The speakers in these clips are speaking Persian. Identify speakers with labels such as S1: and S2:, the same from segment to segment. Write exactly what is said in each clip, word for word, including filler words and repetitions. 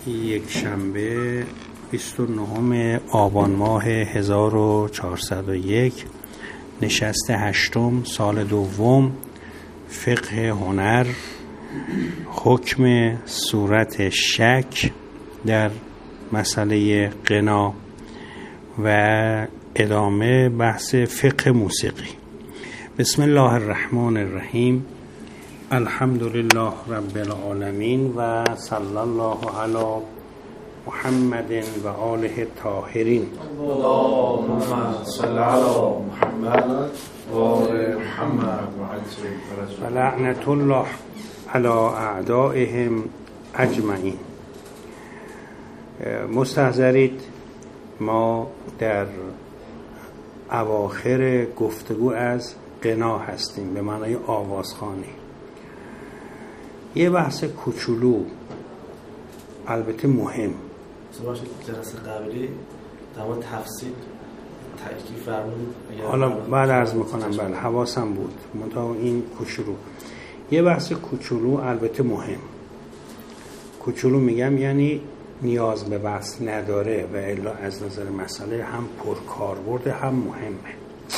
S1: یک شنبه بیست و نهم آبان ماه هزار و چهارصد و یک، نشست هشتم سال دوم، فقه هنر، حکم صورت شک در مسئله غنا و ادامه بحث فقه موسیقی. بسم الله الرحمن الرحیم. الحمد لله رب العالمین و صلی الله علی محمد و آله الطاهرین.
S2: اللهم صل علی محمد و آل محمد
S1: و لعنت الله علی اعدائهم اجمعین. مستحضرید، ما در اواخر گفتگو از غنا هستیم، به معنای آوازخوانی. یه بحث کوچولو البته مهم.
S2: باشید جلسه قبلی در مورد تفصیل تأکید فرمودید.
S1: حالا بعد عرض میکنم، بله حواسم بود، منتها این کوچولو یه بحث کوچولو البته مهم. کوچولو میگم یعنی نیاز به بحث نداره و الا از نظر مسئله هم پرکاربرد هم مهمه.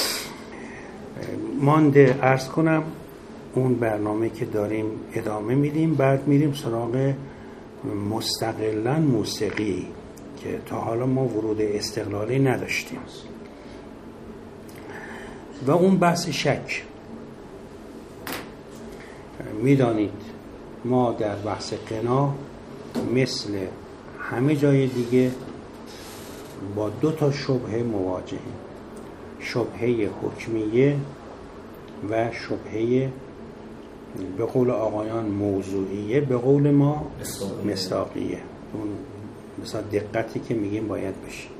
S1: مانده عرض کنم اون برنامه که داریم ادامه میدیم، بعد میریم سراغ مستقلاً موسیقی که تا حالا ما ورود استقلالی نداشتیم و اون بحث شک. میدانید ما در بحث غنا مثل همه جای دیگه با دو تا شبهه مواجهیم، شبهه حکمیه و شبهه به قول آقایان موضوعیه، به قول ما مصداقیه. اون مثلا دقتی که میگیم باید بشه.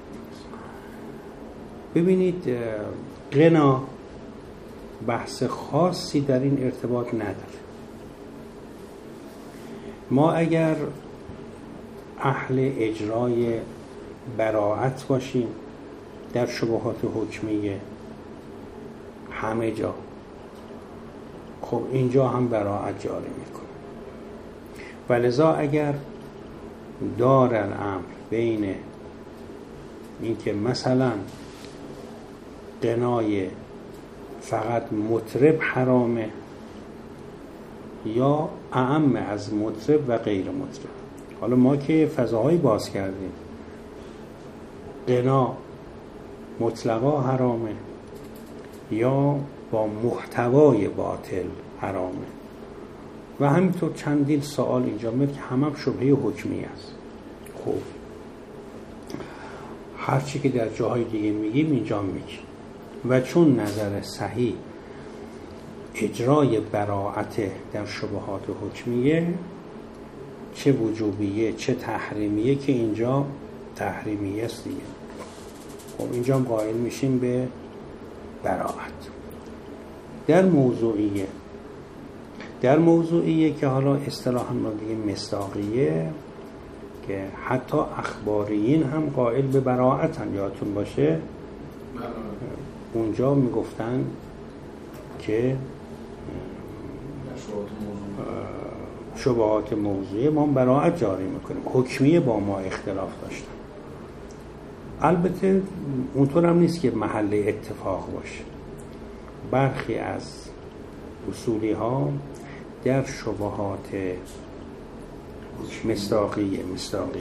S1: ببینید غنا بحث خاصی در این ارتباط نداره. ما اگر اهل اجرای براعت باشیم در شبهات حکمیه همه جا، خب اینجا هم براعت جاری میکنه. ولذا اگر دار الامر بین اینکه مثلا غنای فقط مطرب حرامه یا اعم از مطرب و غیر مطرب، حالا ما که فضاهایی باز کردیم، غنا مطلقا حرامه یا با محتوای باطل حرامه و همینطور چندین سوال اینجا میاد که همه هم شبهه حکمی است. خب هرچی که در جاهای دیگه میگیم اینجا میگیم و چون نظر صحیح اجرای براعت در شبهات حکمیه، چه وجوبیه چه تحریمیه، که اینجا تحریمیه است دیگه، خب اینجا هم قائل میشیم به براعت. در موضوعیه در موضوعیه که حالا اصطلاحاً ما دیگه مصداقیه، که حتی اخباریین هم قائل به براعتن. یادتون باشه اونجا میگفتن که شبهات موضوعی ما براعت جاری میکنیم، حکمیه با ما اختلاف داشتن. البته اونطور هم نیست که محل اتفاق باشه. برخی از اصولی ها در شبهات مصداقیه مصداقیه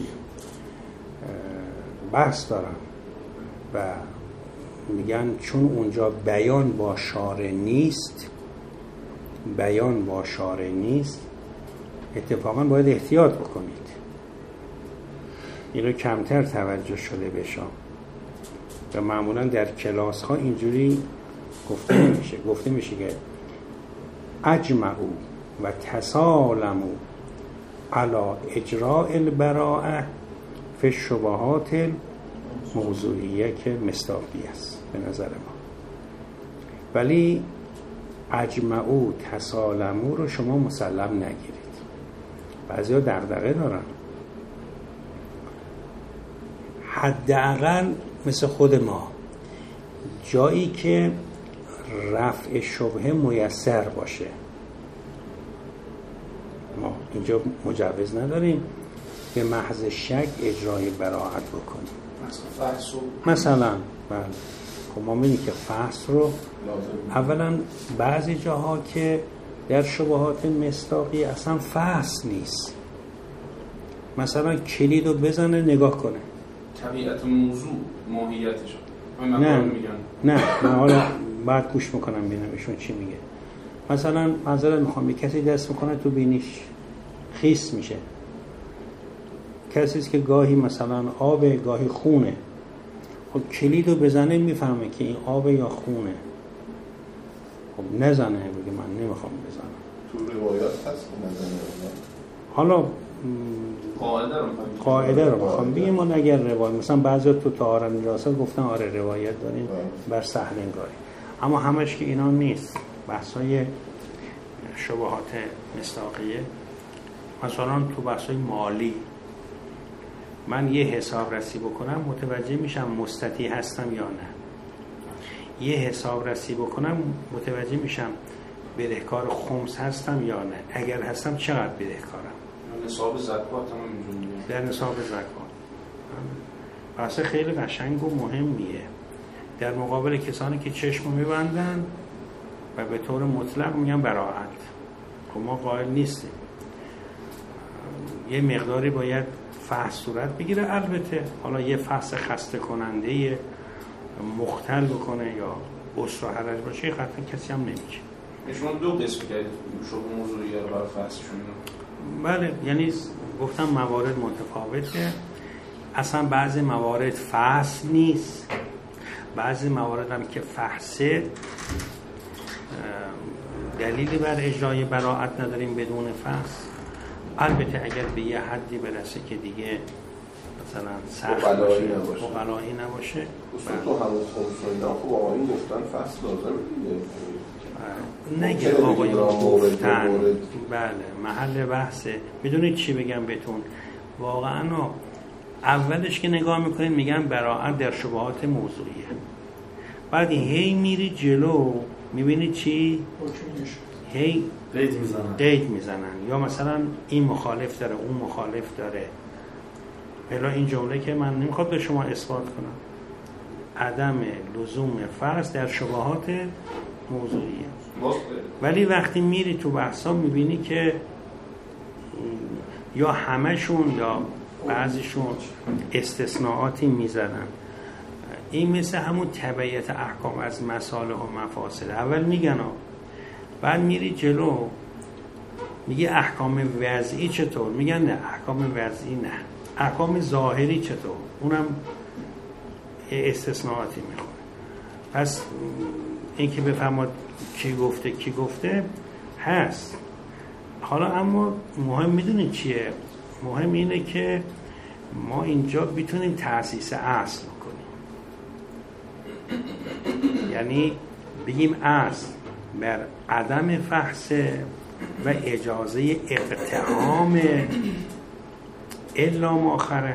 S1: بحث دارن و میگن چون اونجا بیان با شارع نیست بیان با شارع نیست اتفاقا باید احتیاط بکنید. این رو کمتر توجه شده بشه و معمولا در کلاس ها اینجوری گفته نمیشه. گفته میشه که اجمعوا و تسالموا علی اجراء البراءه فی الشبهات موضوعیه که مصداقی است به نظر ما. ولی اجمعوا تسالموا رو شما مسلم نگیرید. بعضیا دغدغه دارن، حداقل مثل خود ما جایی که رفع شبهه میسر باشه. ما اینجا مجوز نداریم به محض شک اجرای براعت بکنیم.
S3: مثلا فحص رو
S1: مثلا بله خب ما می‌بینیم که فحص رو اولا بعضی جاها که در شبهات مصداقی اصلا فحص نیست، مثلا کلید رو بزنه نگاه کنه
S3: طبیعت موضوع ماهیتش
S1: نه نه من حالا بعد گوش میکنم ببینم ایشون چی میگه. مثلا معذرت میخوام کسی دست میکنه تو بینیش خیس میشه، کسی است که گاهی مثلا آب گاهی خونه، خب کلید رو بزنه میفهمه که این آب یا خونه، خب نزنه بگه من نمیخوام بزنم.
S4: تو روایات هست نزنه.
S1: حالا
S3: قاعده رو
S1: قاعده رو بخوام بگیم اون اگر روایت مثلا بعضی تو طهارت نجاست گفتن آره روایت داریم بر سهل انگاری، اما همش که اینا نیست. بحثای شبهات مصداقیه مثلا تو بحثای مالی من یه حساب رسی بکنم متوجه میشم مستطیع هستم یا نه، یه حساب رسی بکنم متوجه میشم بدهکار خمس هستم یا نه، اگر هستم چقدر بدهکارم.
S3: نصاب زکات هم اینجوریه.
S1: در نصاب زکات بحث خیلی قشنگ و مهمیه در مقابل کسانی که چشم میبندن و به طور مطلق میگن براعت. خب ما قائل نیستیم، یه مقداری باید فحص صورت بگیره، البته حالا یه فحص خسته کننده مختل بکنه یا اسر و حرج باشه قطعا کسی هم نمیگه.
S3: شما دو قسم کردید شبه موضوعی رو برای فحصشون.
S1: بله یعنی گفتم موارد متفاوته، اصلا بعضی موارد فحص نیست، بعضی موارد هم که فحصه دلیلی بر اجرای براعت نداریم بدون فحص. البته اگر به یه حدی برسه که دیگه مثلا سخت باشه مقلایی نباشه
S4: اصلا تو همون خمسوینا خب آقایون گفتن فحص لازم دیگه
S1: نگه آقایون گفتن بله محل بحثه. میدونید چی بگم بهتون واقعا اولش که نگاه میکنید میگن براعت در شبهات موضوعیه، بعد هی میری جلو میبینید چی؟ هی
S2: قید میزنن
S1: قید میزنن یا مثلا این مخالف داره اون مخالف داره. الا این جمله که من نمیخواد به شما اثبات کنم عدم لزوم فرض در شبهات موضوعیه، ولی وقتی میری تو بحثا میبینی که یا همشون یا بعضیشون استثناءاتی میزنن. این مثل همون تبعیت احکام از مصالح و مفاسد، اول میگن بعد میری جلو میگه احکام وضعی چطور، میگن نه احکام وضعی نه، احکام ظاهری چطور، اونم استثناءاتی میخوره. پس این که بفهمد کی گفته کی گفته هست. حالا اما مهم میدونید چیه؟ مهم اینه که ما اینجا بتونیم تأسیس اصل کنیم، یعنی بگیم اصل بر عدم فحص و اجازه اقتحام الا ما خرج،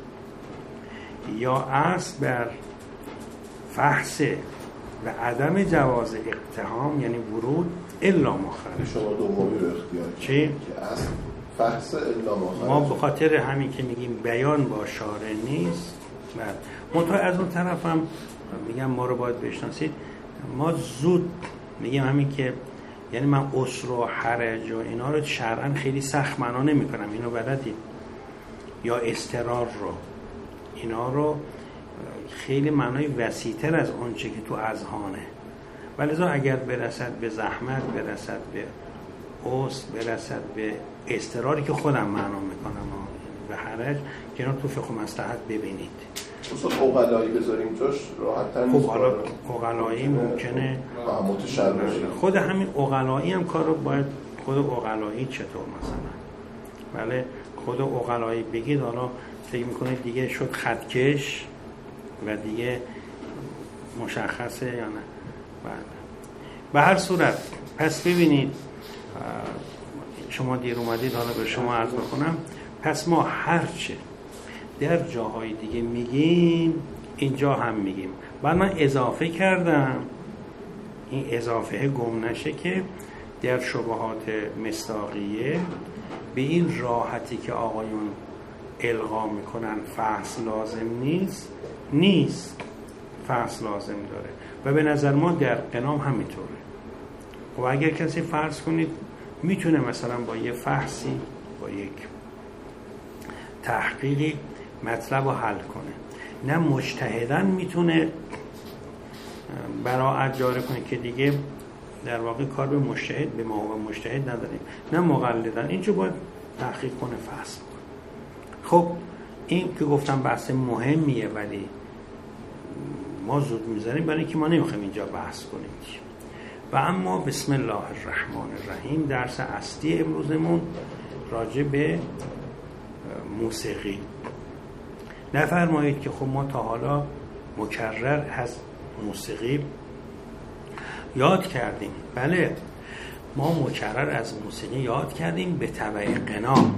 S1: یا اصل بر فحص و عدم جواز اقتحام یعنی ورود الا ما خرج.
S4: شما دومی رو اختیار
S1: چی؟
S4: که اصل فحص الا ما خرج.
S1: ما به خاطر همین که میگیم بیان با شارع نیست، منتها از اون طرف هم میگم ما رو باید بشناسید، ما زود میگیم همین که یعنی من اسر و حرج و اینا رو شرعاً خیلی سخت معنا نمی‌کنم، اینو بلدیم، یا استرار رو اینا رو خیلی معنای وسیع‌تر از اون چه که تو اذهانه، ولذا اگر برسد به زحمت، برسد به اسر، برسد به استراری که خودم معنا میکنم و حرج که اینا تو فقه مصلحت ببینید.
S4: اصلا اوغلایی بذاریم توش راحت‌تر نیست.
S1: خب حالا اوغلایی ممکنه
S4: متشر باشه.
S1: خود همین اوغلایی هم کارو باید خود اوغلایی چطور مثلا بله خود اوغلایی بگید، حالا فکر میکنید دیگه شد خطکش و دیگه مشخصه یا نه. بله به هر صورت پس ببینید شما دیر اومدید، حالا به شما عرض بکنم، پس ما هرچه در جاهای دیگه میگیم اینجا هم میگیم. بعد من اضافه کردم، این اضافه گم نشه که در شبهات مصداقیه به این راحتی که آقایون القا میکنن فحص لازم نیست، نیست، فحص لازم داره و به نظر ما در قنام همینطوره. و اگر کسی فرض کنید میتونه مثلا با یه فحصی، با یک تحقیقی مطلب رو حل کنه، نه مجتهدن میتونه براعت جاری کنه که دیگه در واقع کار به مجتهد، به ما و مجتهد نداریم، نه مقلدن، اینجا باید تحقیق کنه، فحص کنه. خب این که گفتم بحث مهمیه ولی ما زود میذاریم برای اینکه ما نمیخوایم اینجا بحث کنیم. و اما بسم الله الرحمن الرحیم، درس اصلی امروزمون راجع به موسیقی. نفرمایید که خب ما تا حالا مکرر از موسیقی یاد کردیم. بله ما مکرر از موسیقی یاد کردیم به تبع غنا،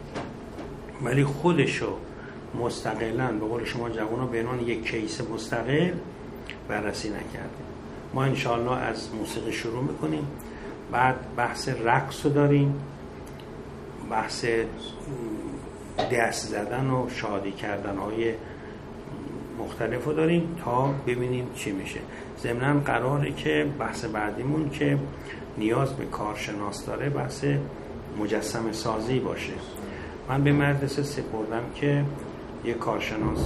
S1: ولی خودشو مستقلاً به قول شما جوانو به عنوان یک کیس مستقل بررسی نکردیم. ما انشاءالله از موسیقی شروع میکنیم، بعد بحث رقص رو داریم، بحث دست زدن و شادی کردن های مختلف رو داریم تا ببینیم چی میشه. ضمناً قراره که بحث بعدیمون که نیاز به کارشناس داره بحث مجسمه سازی باشه. من به مدرسه سپردم که یک کارشناس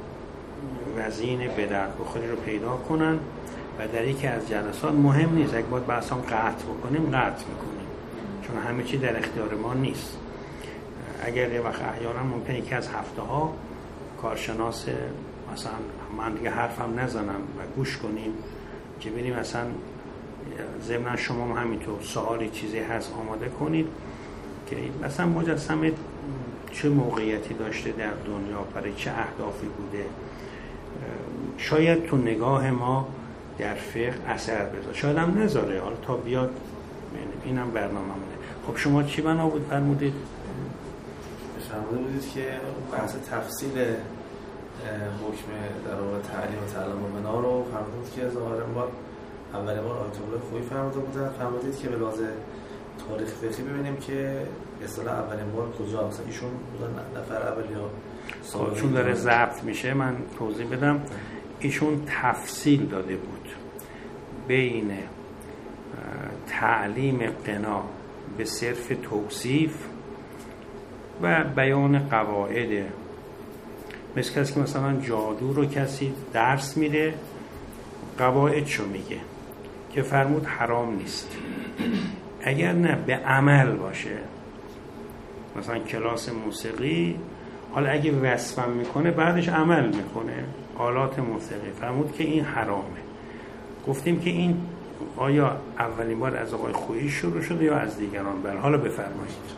S1: وزین به درد بخوری رو پیدا کنن و در یکی از جلسات، مهم نیست اگه باید بحثان قطع بکنیم قطع میکنیم، چون همه چی در اختیار ما نیست. اگر یه وقت احیانا ممکنه یکی از هفته ها کارشناس مثلا من دیگه حرفم نزنم و گوش کنیم که ببینیم مثلا ضمن شما هم همینطور سوالی چیزی هست آماده کنید که مثلا مجسمه چه موقعیتی داشته در دنیا، برای چه اهدافی بوده، شاید تو نگاه ما در فقه اثر بذاره، شاید هم نذاره، حالا تا بیاد اینم برنامه‌مونه. خب شما چی بنا بود فرمودید؟
S2: فرموده بودید که بحث تفصیل حکم در واقع تعلیم و تعلم و بنا رو فرمودید که ظاهرا بار اولین بار آیت الله خویی فرموده بودن. فرمودید که به لحاظ تاریخ فقهی ببینیم که اصطلاح اولین بار کجا، مثلا ایشون بودن نفر اول یا
S1: خب چون داره ضبط میشه من توضیح بدم. ایشون تفصیل داده بود بین تعلیم غنا به صرف توصیف و بیان قواعد، مثل کسی که مثلا جادو رو کسی درس میده قواعدشو میگه که فرمود حرام نیست. اگر نه به عمل باشه، مثلا کلاس موسیقی، حالا اگه وصفم میکنه بعدش عمل میکنه آلات موسیقی، فرمود که این حرامه. گفتیم که این آیا اولین بار از آقای خویی شروع شده یا از دیگران؟ بله حالا بفرمایید.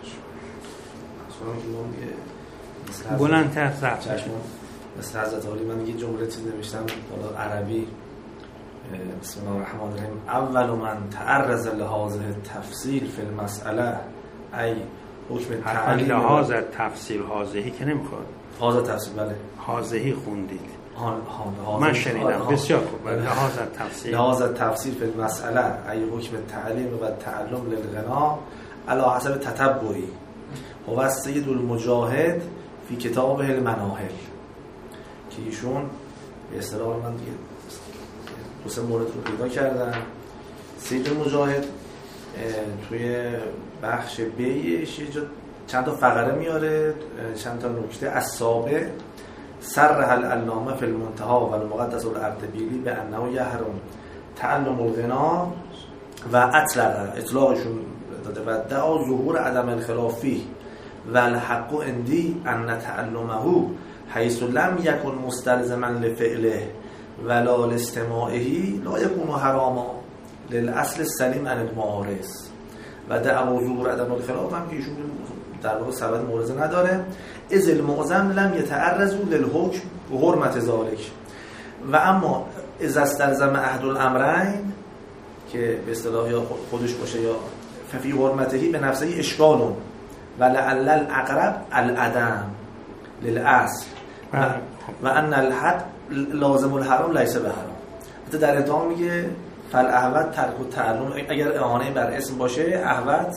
S1: بلندتر ضبط بشه.
S2: مثل حضرت علی من یه جمله چیز نوشتم بالا عربی، بسم الله الرحمن الرحیم، اول من تعرض لهذه التفصیل فی المسئله ای حکم تعلیم
S1: لحاظ تفصیل حاضهی که نمیخواد
S2: حاضر تفصیل، بله
S1: حاضهی خوندید
S2: ها ها
S1: من شنیدم بسیار خوب. لحاظ تفصیل
S2: لحاظ تفصیل فی المسئله ای حکم تعلیم و تعلم للغنا علی حسب تتبعی هو السید المجاهد فی کتابه المناهل، که ایشون به اصطلاح من دیگه دو سه مورد رو پیدا کردن. سید المجاهد توی بخش بیش یه جا چند تا فقره میاره، چند تا نکته. السابع صرح العلامه فی المنتهى و المقدس الاردبیلی به انه یحرم تعلم الغنا و اطلق اطلاقشون داده و دعا ظهور عدم الخلافی و الحق عندی ان تعلمه حیث لم یکن مستلزما لفعله ولا لاستماعه لا یکون حراما للاصل السلیم عن المعارض. و دعوا ظهور عدم الخلاف هم که ایشون در واقع سبب معارضه نداره، اذ المعظم لم یتعرضوا للحکم و حرمت ذلک. و اما اذا استلزم احد الامرین که به اصطلاح یا خودش باشه یا ففی حرمتهی به نفسه اشکال و لعل الاقرب العدم للاصل و ان الحد لازم الحرام لیس به حرام. حتی در ادامه میگه فالاحوط ترک التعلم، اگر اعانه بر اسم باشه احوط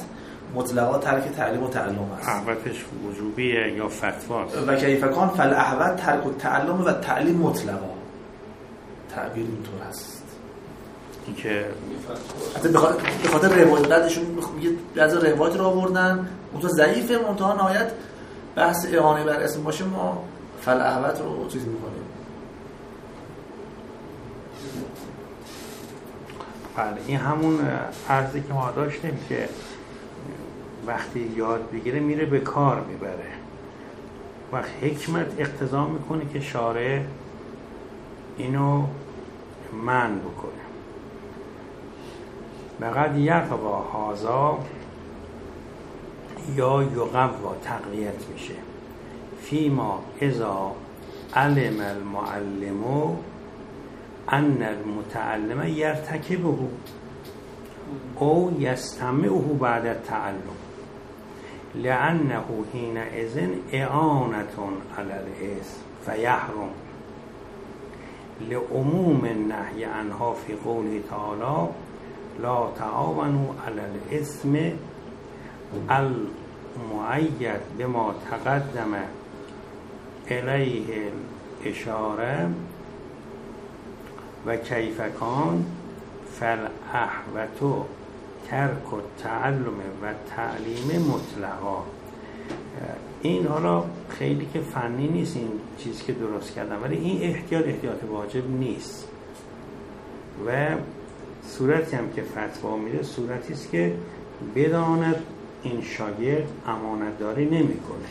S2: مطلقا ترک تعلیم و تعلم است.
S1: احوتش وجوبیه یا فتواست؟
S2: و کیف کان فالاحوت ترک التعلم و تعلیم مطلقا. تعبیر اینطور هست.
S1: این که
S2: حتی به خاطر روایت بعدشون میگه بعضی روایت رو آوردن اون تو ضعیفه، منتها نهایت بحث اعانه بر اسم باشه ما فالاحوت رو چیز میکنیم.
S1: بله این همون عرضی که ما داشتیم که وقتی یاد بگیره میره به کار میبره. وقت حکمت اقتضا میکنه که شارع اینو منع بکنه. بقد یقوا هازا یا یقوا تقویت میشه فیما اذا علم المعلم ان المتعلم یرتکبه او یستمعه بعد التعلم لانه حینئذ اعانة علی الاسم فیحرم لعموم النهی عنها فی قوله تعالی لا تعاونوا علی الاسم المؤید بما تقدم الیه الاشاره و کیف کان فالاحوت ترک التعلم و تعلیم مطلقا. این حالا خیلی که فنی نیست این چیزی که درست کردم، ولی این احتیاط احتیاط واجب نیست و صورتی هم که فتوا میده صورتی است که بداند این شاگرد امانت داری نمیکنه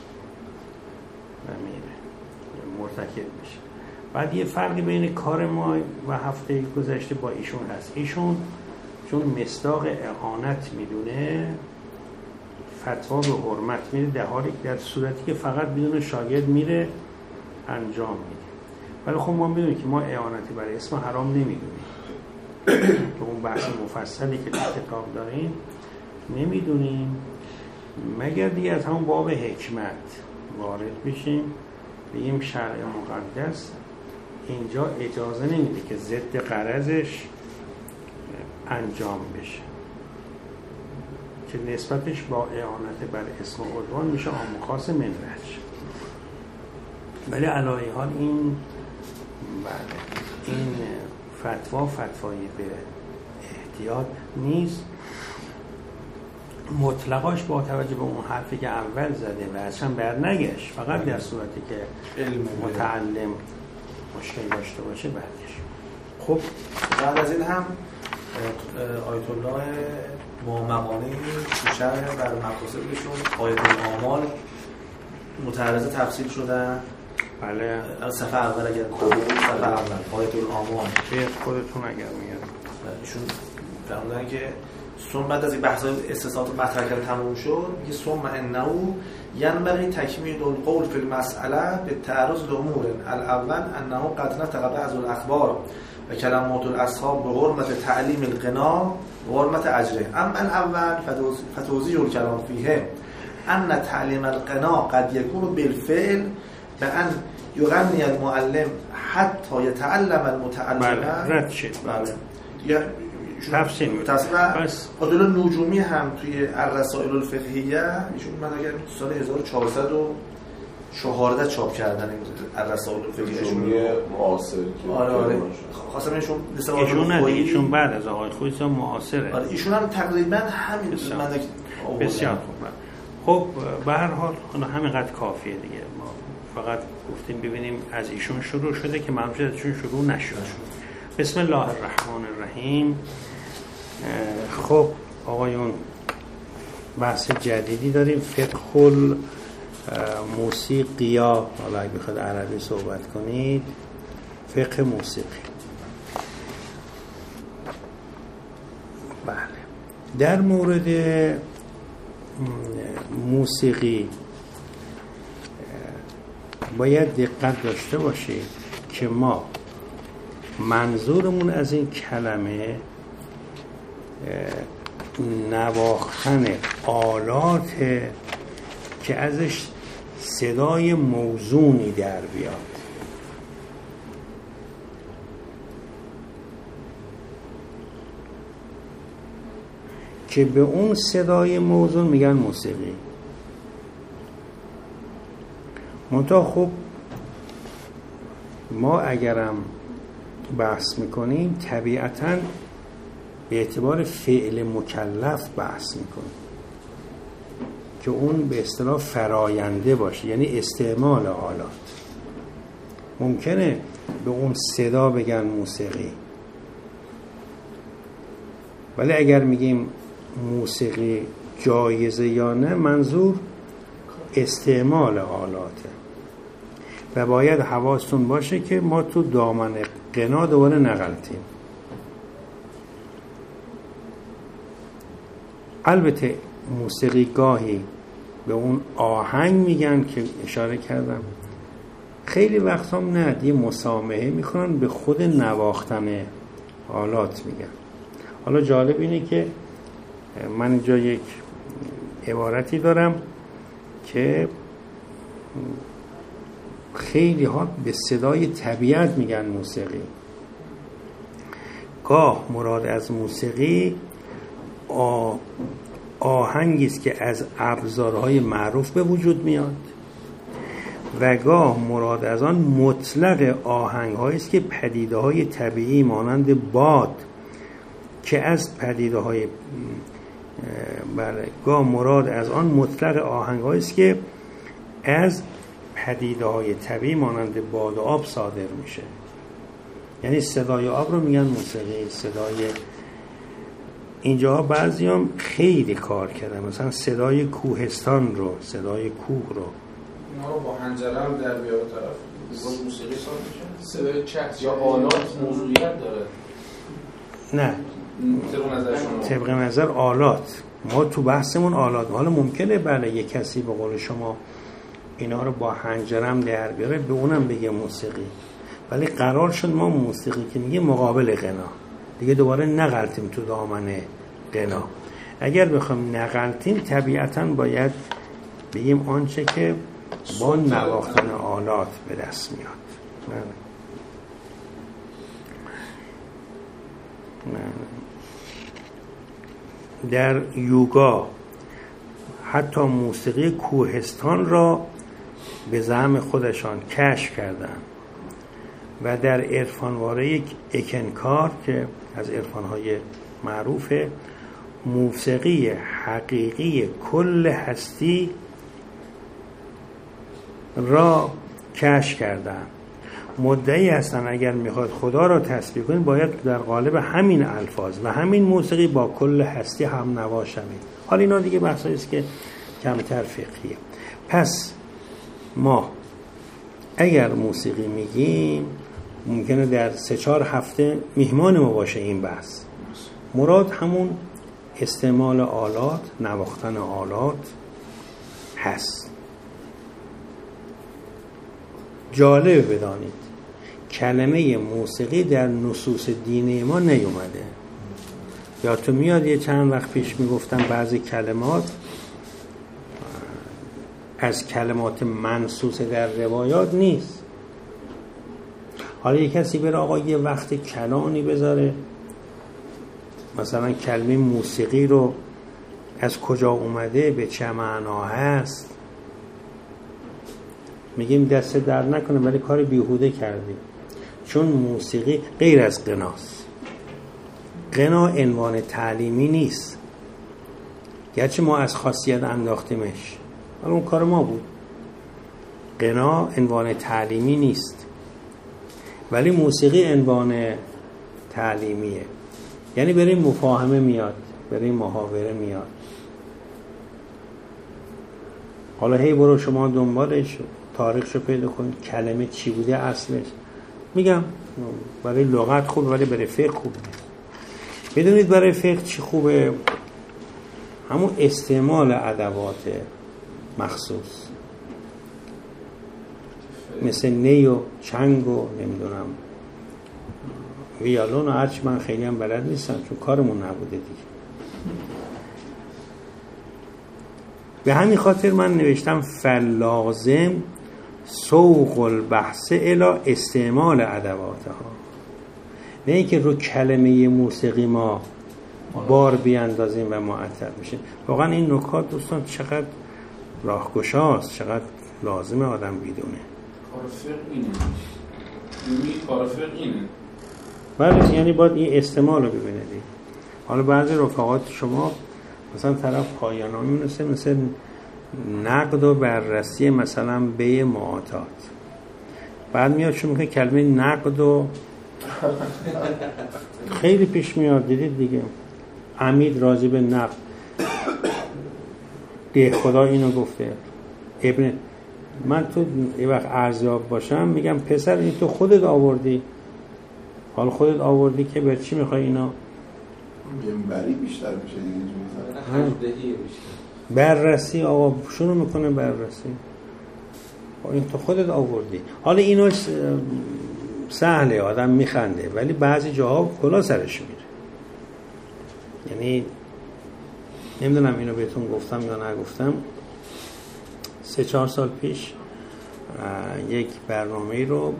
S1: و میره مرتکب میشه. بعد یه فرقی بین کار ما و هفته گذشته با ایشون هست. ایشون چون مصداق اعانت میدونه فتوا به حرمت میده، در حالی که در صورتی که فقط بدون شاگرد میره انجام میده. ولی خب ما میدونیم که ما اعانتی برای اسم حرام نمیدونیم که اون بحث مفصلی که در کتاب داریم نمیدونیم مگر دیگه از همون باب حکمت وارد بشیم بگیم شرع مقدس اینجا اجازه نمیده که ضد غرضش انجام بشه که نسبتش با اعانت بر اسم و عدوان میشه عام و خاص منهج. ولی علی حال این بله این فتوا فتوایی به احتیاط نیست. مطلقاش با توجه به اون حرفی که اول زده و اصلا بر نگشت، فقط در صورتی که متعلم مشکل داشته باشه برگشت.
S2: خب بعد از این هم آیت الله مقانی تو شرح بر مقاصدشون آیت الاعمال متعرض تفصیل شدن.
S1: بله
S2: صفحه اول اگر صفحه اول آیت الاعمال
S1: به خودتون اگر میگن
S2: ایشون فرمودن که ثم بعد از این بحث‌های استثناءات مطرح کردن تموم شد میگه ثم انه ینبغی تکمیل القول فی المساله بالتعرض لامور الاول انه قد نطق بعض الاخبار و کلمات الاصحاب به حرمت تعلیم الغنا و حرمت اجره. اما الاول فتوضیح الکلام فیه ان تعلیم الغنا قد یکون بالفعل بان یغنی المعلم حتی یتعلم المتعلم.
S1: بله رد شد.
S2: بله یا
S1: تفسیر
S2: بس عدل نجومی هم توی الرسائل الفقهیه ایشون من اگر سال هزار و چهارصد و چهارده چاپ کردن الرسائل الفقهیه
S4: نجومی معاصر که
S2: آره آره خواستم ایشون
S1: ایشون نه ایشون بعد از آقای خویی معاصره.
S2: آره ایشون هم تقریبا همین من
S1: بسیار خوب. خب به هر حال همینقدر کافیه دیگه. ما فقط گفتیم ببینیم از ایشون شروع شده که معلومه از ایشون شروع نشده. بسم الله الرحمن الرحیم. خب آقایون بحث جدیدی داریم، فقه الموسیقیا. حالا اگه بخواد عربی صحبت کنید فقه موسیقی. بله در مورد موسیقی باید دقت داشته باشید که ما منظورمون از این کلمه نواختن آلات که ازش صدای موزونی در بیاد. که به اون صدای موزون میگن موسیقی. منتها خب ما اگرم بحث میکنیم طبیعتاً به اعتبار فعل مکلف بحث میکنیم که اون به اصطلاح فراینده باشه، یعنی استعمال آلات. ممکنه به اون صدا بگن موسیقی، ولی اگر میگیم موسیقی جایزه یا نه، منظور استعمال آلاته. و باید حواستون باشه که ما تو دامن غنا دوباره نغلطیم. البته موسیقی گاهی به اون آهنگ میگن که اشاره کردم، خیلی وقت هم نه، یه مسامحه میکنن به خود نواختن آلات میگن. حالا جالب اینه که من اینجا یک عبارتی دارم که خیلی ها به صدای طبیعت میگن موسیقی. گاه مراد از موسیقی آ... آهنگی است که از ابزارهای معروف به وجود میاد و گاه مراد از آن مطلق آهنگ‌هایی است که پدیده‌های طبیعی مانند باد که از پدیده‌های بله گاه مراد از آن مطلق آهنگ‌هایی است که از پدیده‌های طبیعی مانند باد و آب صادر میشه. یعنی صدای آب رو میگن موسیقی. صدای اینجا بعضیام خیلی کار کردن، مثلا صدای کوهستان رو، صدای کوه رو،
S3: اینا رو با حنجره هم در بیاره طرف باز موسیقی ساز میشه. صدای چت یا آلات موضوعیت داره؟
S1: نه،
S3: طبق نظر شما؟
S1: طبق نظر آلات. ما تو بحثمون آلات. حالا ممکنه بله یک کسی به قول شما اینا رو با حنجره هم در بیاره، به اونم بگه موسیقی، ولی قرار شد ما موسیقی که میگه مقابل غنا، دیگه دوباره نغلطیم تو دامن غنا. اگر بخوام نغلطیم طبیعتاً باید بگیم آنچه که با نواختن آلات به دست میاد. نه. نه. در یوگا حتی موسیقی کوهستان را به زعم خودشان کشف کردن و در عرفانواره یک اکنکار که از عرفانهای معروف، موسیقی حقیقی کل هستی را کشف کردن. مدعی هستن اگر میخواد خدا را تسبیح کنید باید در قالب همین الفاظ و همین موسیقی با کل هستی هم نوا شوید. حالا اینا دیگه بحثایی است که کمتر فقهیه. پس ما اگر موسیقی میگیم ممکنه در سه چهار هفته میهمان ما باشه این بحث. مراد همون استعمال آلات، نواختن آلات هست. جالب بدانید کلمه موسیقی در نصوص دینی ما نیومده. یا تو میاد یه چند وقت پیش میگفتم بعضی کلمات از کلمات منصوص در روایات نیست. حالا یه کسی بره آقا یه وقت کلانی بذاره، مثلا کلمه موسیقی رو از کجا اومده، به چه معنا هست، میگیم دست در نکنه ولی کار بیهوده کردیم. چون موسیقی غیر از غناست. غنا عنوان تعلیمی نیست، گرچه ما از خاصیت انداختیمش ولی اون کار ما بود. غنا عنوان تعلیمی نیست ولی موسیقی عنوان تعلیمیه. یعنی برای مفاهمه میاد، برای محاوره میاد. حالا هی برو شما دنبالش تاریخشو پیدا کن، کلمه چی بوده اصلش. میگم برای لغت خوبه ولی برای فقه خوبه. بدونید برای فقه چی خوبه؟ همون استعمال ادوات مخصوص مثل نی و چنگ و نمیدونم ویالون و هرچی. من خیلی هم بلد نیستم چون کارمون نبوده دیگه. به همین خاطر من نوشتم فلازم سوق البحث الی استعمال ادواتها. نه اینکه رو کلمه موسیقی ما بار بیاندازیم و معطل بشیم. واقعا این نکات دوستان چقدر راهگشاست، چقدر لازمه آدم بدونه.
S3: کار فقه اینه. یعنی کار فقه اینه.
S1: بله، یعنی باید این استعمال رو ببینید. حالا بعضی رفقات شما مثلا طرف پایان‌نامه می‌نویسه مثل نقد و بررسی مثلا بیع معاطات، بعد میاد چون میگه کلمه نقد و خیلی پیش میاد، دیدید دیگه، عمید راضی به نقد، ده خدا اینو گفته، ابن من تو یه وقت ارزیاب باشم میگم پسر این تو خودت آوردی، حالا خودت آوردی که بر چی میخوای اینا
S4: منبری بیشتر میشه دیگه،
S1: بررسی آقا شروع میکنه بررسی، این تو خودت آوردی. حالا اینو سهله آدم میخنده، ولی بعضی جاها کلا سرش میره. یعنی نمیدونم اینو بهتون گفتم یا نگفتم، سه چهار سال پیش یک برنامه رو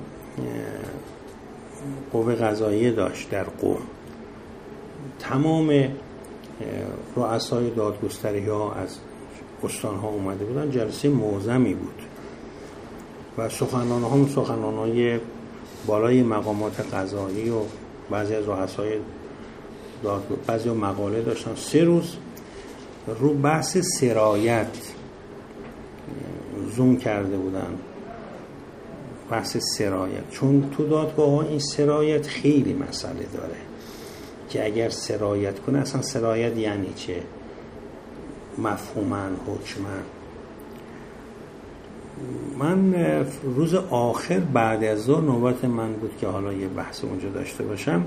S1: قوه قضاییه داشت در قم، تمام رؤسای دادگستری ها از استان ها اومده بودن، جلسه معظمی بود و سخنران ها سخنران های بالای مقامات قضایی و بعضی از رؤسای دادگستری، بعضی مقاله داشتن. سه روز رو بحث سرایت زوم کرده بودن، بحث سرایت، چون تو دادگاه ها این سرایت خیلی مسئله داره که اگر سرایت کنه، اصلا سرایت یعنی چه، مفهوماً حکماً. من روز آخر بعد از ظهر نوبت من بود که حالا یه بحث اونجا داشته باشم،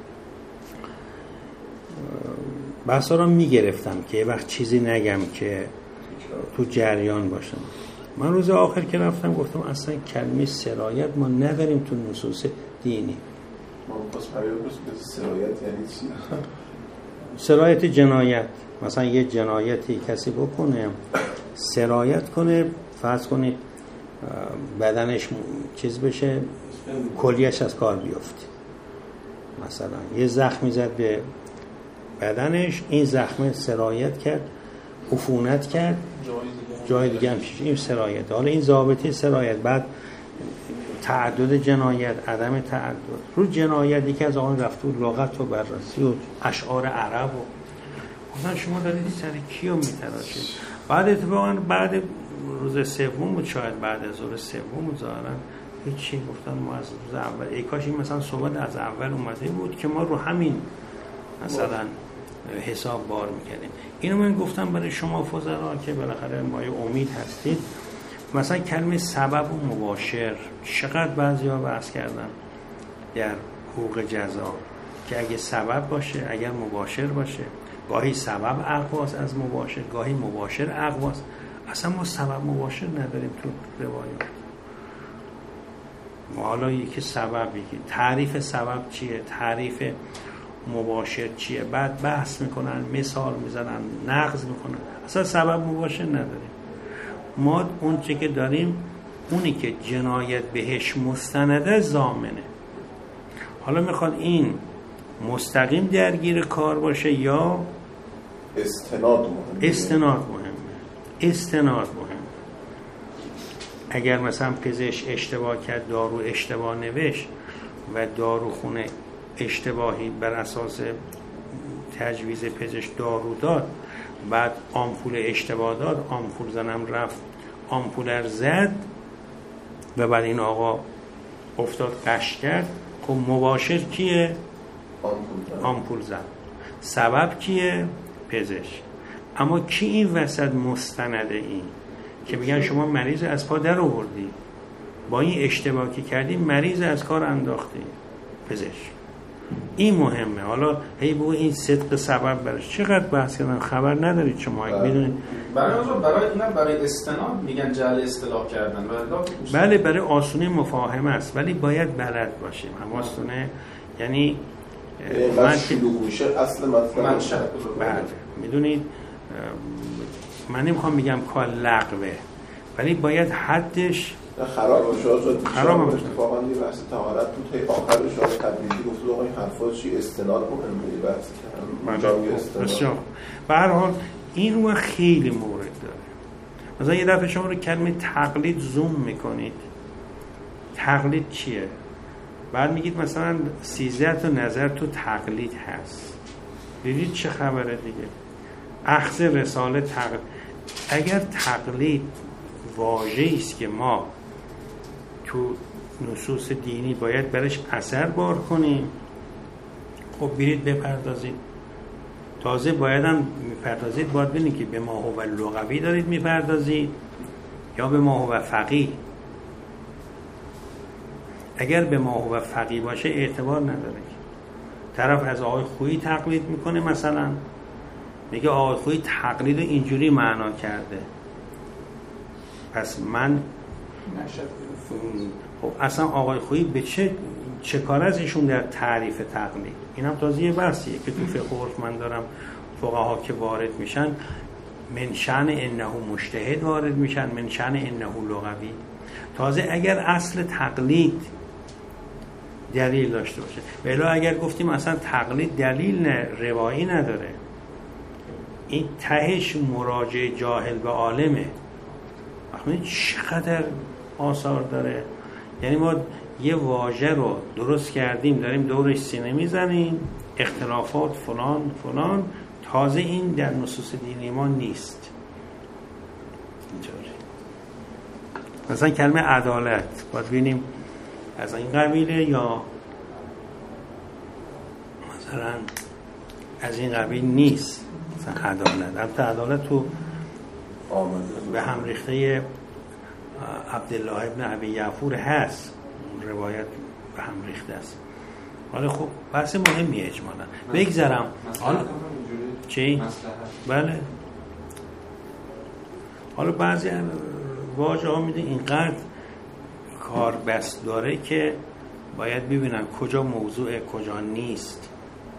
S1: بحثا رو میگرفتم که یه وقت چیزی نگم که تو جریان باشم. من روز آخر که رفتم گفتم اصلا کلمه سرایت ما نداریم تو نصوص دینی.
S4: ما پس پریود که سرایت یعنی چی؟
S1: سرایت جنایت، مثلا یه جنایتی کسی بکنه، سرایت کنه، فرض کنید بدنش چیز بشه، کلیه‌اش از کار بیفته، مثلا یه زخمی زد به بدنش، این زخم سرایت کرد، عفونت کرد جای دیگه هم شد، این سرایت. حالا این ضابطه سرایت، بعد تعدد جنایت، عدم تعدد رو جنایتی که از آن رفت و لغت و بررسی و اشعار عرب و مثلا شما دارید سر کیو میتراشید. بعد اتفاقا بعد روز سوم بود، شاید بعد از روز سوم بود ظاهرا هیچی گفتن ما از روز اول، ای کاش این مثلا صحبت از اول اومده بود که ما رو همین مثلا حساب بار میکنیم. اینو من گفتم برای شما فضلا که بالاخره مایه امید هستید. مثلا کلمه سبب و مباشر چقدر بعضیا بحث کردن در حقوق جزا که اگه سبب باشه، اگر مباشر باشه، گاهی سبب اقواست از مباشر، گاهی مباشر اقواست. اصلا ما سبب مباشر نداریم تو روایات. ما حالا یکی سبب، یکی تعریف سبب چیه، تعریف مباشر چیه، بعد بحث میکنن، مثال میزنن، نقض میکنن. اصلا سبب مباشر نداریم. ما اون چه که داریم اونی که جنایت بهش مستنده ضامنه. حالا میخواد این مستقیم درگیر کار باشه یا
S4: استناد مهمه.
S1: استناد مهمه. استناد مهمه. اگر مثلا پزشک اشتباه کرد، دارو اشتباه نوشت و داروخونه اشتباهی بر اساس تجویز پزشک دارو داد، بعد آمپول اشتباه داد، آمپول زنم رفت آمپولر زد و بعد این آقا افتاد قش کرد، خب مباشر کیه؟
S4: آمپول,
S1: آمپول زد. سبب کیه؟ پزشک. اما کی این وسط مستنده این که بگن شما مریض از پا در آوردی، با این اشتباه که کردی مریض از کار انداختی؟ پزشک. این مهمه. حالا هی بگو این صدق سبب برش چقدر بحث کردن، خبر ندارید شما میدونید.
S3: برای برای اینا برای استناد میگن جعل اصطلاح کردن.
S1: بله برای آسونی مفاهمه است، ولی باید بلد باشیم حواستونه. یعنی
S4: من شلوغ میشه اصل مطلب.
S1: بله میدونید من نمیخوام بگم کار لغوه، ولی باید حدش
S4: خراب باشه.
S1: خراب باشه.
S4: اتفاقا یه بحث طهارت تو تی آخرش آقای تبریزی گفت آقا این حرفا چی استناد بکنیم به بحث که
S1: بسیار. به هر حال این رو خیلی مورد داره. مثلا یه دفعه شما رو کلمه تقلید زوم میکنید، تقلید چیه؟ بعد میگید مثلا سیزده تا نظر تو تقلید هست. دیدید چه خبره دیگه؟ اخذ رساله تقلید. اگر تقلید واژه‌ای است که ما تو نصوص دینی باید برش اثر بار کنیم، خب برید بپردازید. تازه باید هم میپردازید، باید ببینید که به ما هو لغوی دارید میپردازید یا به ما هو فقیه. اگر به ما هو فقیه باشه اعتبار نداره. طرف از آقای خویی تقلید میکنه، مثلا میگه آقای خویی تقلید اینجوری معنا کرده، پس من خب اصلا آقای خویی به چه چه کار از ایشون در تعریف تقلید؟ اینم تازه یه بحثیه که تو فقه عرف من دارم فقها که وارد میشن من شأن انه مجتهد وارد میشن، من شأن انه لغوی. تازه اگر اصل تقلید دلیل داشته باشه، ولی اگر گفتیم اصلا تقلید دلیل نه، روایی نداره، این تهش مراجع جاهل به عالمه. ببینید چقدر آثار داره. یعنی ما یه واژه رو درست کردیم داریم دورش سینه میزنیم، اختلافات فلان فلان، تازه این در نصوص دینی ما نیست. اینجوری مثلا کلمه عدالت باید ببینیم از این قبیله یا مثلا از این قبیل نیست. مثلا عدالت، البته عدالت تو به هم ریخته عبدالله ابن ابی یعفور هست، روایت به هم ریخته است. حالا خب بحث مهمی اجمالا بگذارم. حالا چی؟ بله. حالا بعضی واژه ها میده اینقدر کار بس داره که باید ببینن کجا موضوع کجا نیست.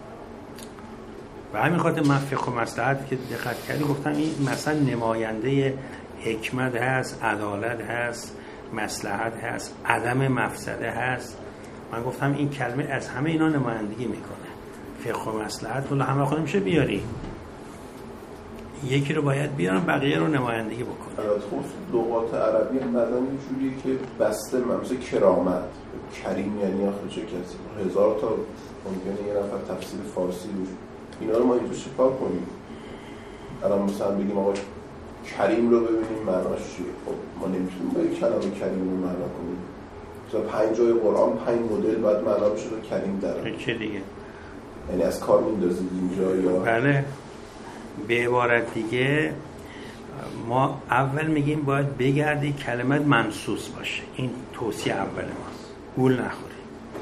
S1: و همین خاطر من فقه و مصلحت که دقت کردی گفتم این مثلا نماینده حکمت هست، عدالت هست، مصلحت هست، عدم مفسده هست. من گفتم این کلمه از همه اینا نمایندگی میکنه. فقه و مصلحت ولی همه خود میشه بیاری، یکی رو باید بیارم بقیه رو نمایندگی بکنه.
S4: البته خب لغات عربی هم بعدن اینجوریه که بسته مثل کرامت، کریم یعنی آخه چه کسی، هزار تا ممکنه یه نفر تفسیر فارسی روش، اینا رو ما اینجور چیکار کنیم؟ الان مثلا بگیم آقا کریم رو ببینیم معناش چیه؟ خب ما نمیتونیم با یک کلمه کریم رو معنا کنیم. مثلا پنج جای قرآن پنج مدل بعد معنا بشه رو کریم داره.
S1: چه دیگه؟
S4: یعنی از کار میندازید اینجا یا
S1: بله. به عبارت دیگه ما اول میگیم باید بگردی کلمت منصوص باشه. این توصیه اول ماست. گول نخوری.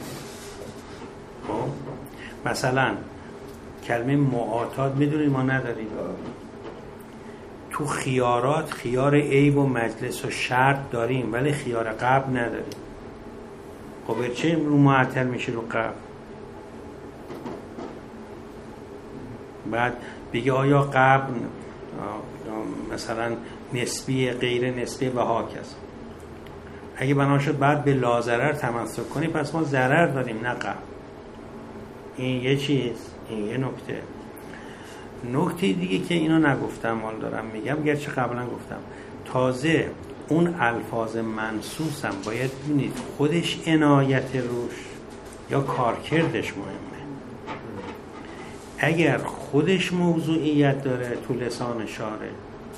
S1: خب مثلا کلمه معاتات میدونید ما نداریم. تو خیارات خیار عیب و مجلس و شرط داریم ولی خیار قبل نداریم. خب چه رو معطل میشه رو قبل؟ بعد بگه آیا قبل مثلا نسبی غیر نسبی و هاکس، اگه بنا شد بعد به لا ضرر تمسک کنی پس ما ضرر داریم نه قبل. این یه چیز، این یه نکته. نکته دیگه که اینو نگفتم حال دارم میگم گرچه قبلا گفتم، تازه اون الفاظ منصوص هم باید ببینید خودش عنایت روش یا کارکردش مهمه. اگر خودش موضوعیت داره تو لسان شارع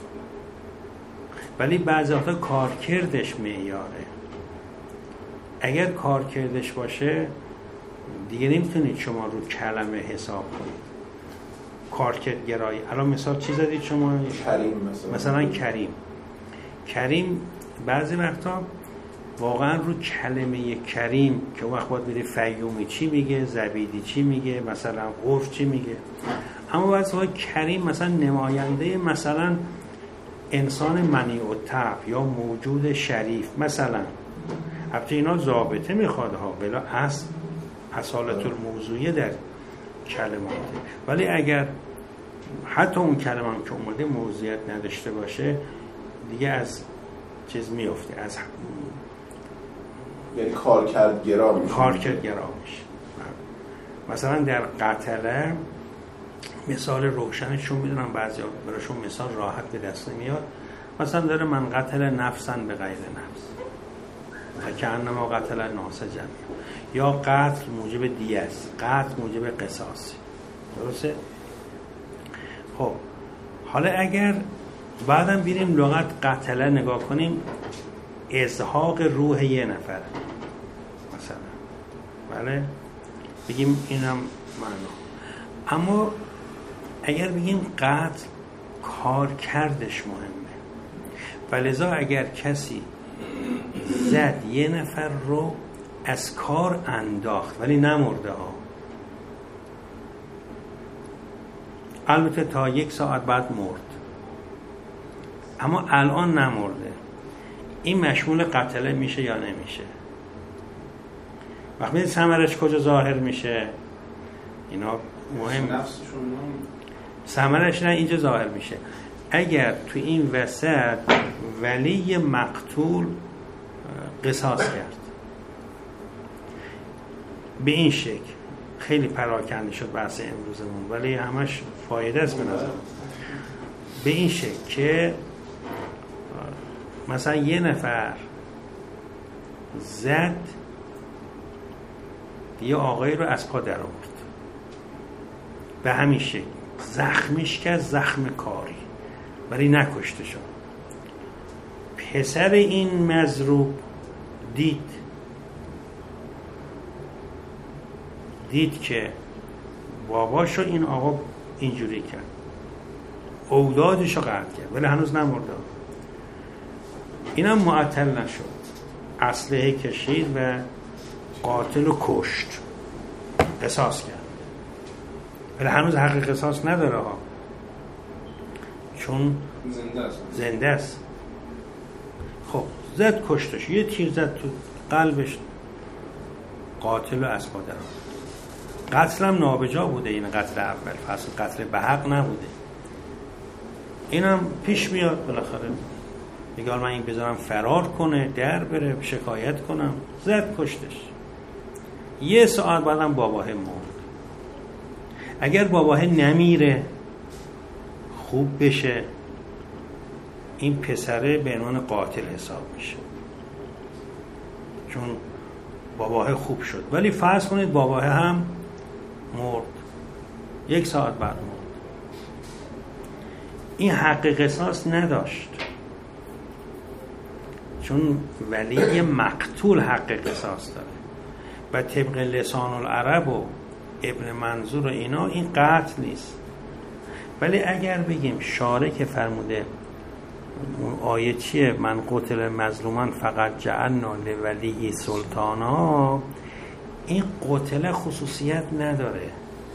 S1: ولی بعضی وقتا کارکردش معیاره، اگر کارکردش باشه دیگه نمیتونید شما رو کلمه حساب کنید. کارکرد گرایی. الان مثال چی زدید شما؟
S4: کریم مثلا.
S1: مثلا کریم. کریم بعضی وقتا واقعا رو کلمه کریم که وقت باید بری فیومی چی میگه، زبیدی چی میگه، مثلا عرف چی میگه، اما بعضی وقتا کریم مثلا نماینده مثلا انسان منیع الطبع یا موجود شریف مثلا. البته اینا ضابطه میخواد ها، بلا اصل اصالت الموضوعیه در کلمات، ولی اگر حتی اون کلمه هم که اومده موضوعیت نداشته باشه دیگه از چیز میفته، از
S4: یعنی کارکردگرا میشه.
S1: کارکردگرا میشه. مثلا در قتله مثال روشنشون میدونم بعضی براشون مثال راحت به دست نمیاد. مثلا داره من قتل نفسن به غیر نفس فکأنما قتل الناس جميعا، یا قتل موجب دیه است، قتل موجب قصاص. درسته؟ خب حالا اگر بعدم بیریم لغت قتله نگاه کنیم، ازهاق روح یه نفر مثلا، بله بگیم اینم معنا. اما اگر بگیم قتل کار کردش مهمه، ولذا اگر کسی زد یه نفر رو از کار انداخت ولی نمرده ها، البته تا یک ساعت بعد مرد اما الان نمرده، این مشمول قتله میشه یا نمیشه؟ وقتی ثمرش کجا ظاهر میشه؟ اینا مهم. ثمرش نه اینجا ظاهر میشه اگر تو این وسط ولی مقتول قصاص کرد به این شکل. خیلی پراکنده شد بحث امروزمون ولی همش فایده است به نظر. به این شکل که مثلا یه نفر زد یه آقایی رو از پا در آورد، به همین شکل زخمش کرد، زخم کاری، ولی نکشته شد. پسر این مضروب دید دید که باباشو این آقا اینجوری کرد، اولادشو قتل کرد ولی هنوز نمرده، اینم معطل نشد، اسلحه کشید و قاتل رو کشت، قصاص کرد ولی هنوز حق قصاص نداره ها، چون
S3: زنده است.
S1: زنده است. خب زد کشتش، یه تیر زد تو قلبش، قاتل رو از پا در آورد. قتل هم نابجا بوده، این قتل اول، فصل قتل به حق نبوده. اینم پیش میاد بالاخره، میگه من این بذارم فرار کنه، در بره، شکایت کنم، زد کشتش. یه ساعت بعدم باباه مرد. اگر باباه نمیره خوب بشه، این پسره به عنوان قاتل حساب میشه چون باباه خوب شد. ولی فرض کنید باباه هم مرد، یک ساعت بعد مرد، این حق قصاص نداشت چون ولی مقتول حق قصاص داره و طبق لسان العرب و ابن منظور و اینا این قتل نیست. ولی اگر بگیم شارع که فرموده اون آیه چیه؟ من قتل مظلومان فقط جعلنا لولی سلطانا، این قتل خصوصیت نداره،